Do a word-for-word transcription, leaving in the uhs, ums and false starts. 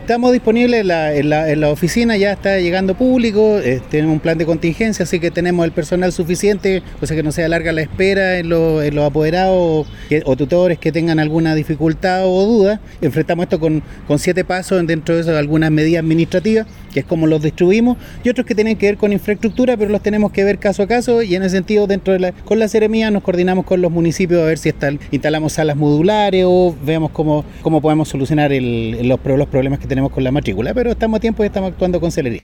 Estamos disponibles en la, en la, en la oficina, ya está llegando público, eh, tenemos un plan de contingencia, así que tenemos el personal suficiente, o sea que no sea larga la espera en, lo, en los apoderados o, que, o tutores que tengan alguna dificultad o duda. Enfrentamos esto con, con siete pasos, dentro de eso algunas medidas administrativas, que es como los distribuimos, y otros que tienen que ver con infraestructura, pero los tenemos que ver caso a caso, y en ese sentido dentro de la, con la Seremía nos coordinamos con los municipios a ver si está, instalamos salas modulares o veamos cómo, cómo podemos solucionar el, los, los problemas que tenemos con la matrícula, pero estamos a tiempo y estamos actuando con celeridad.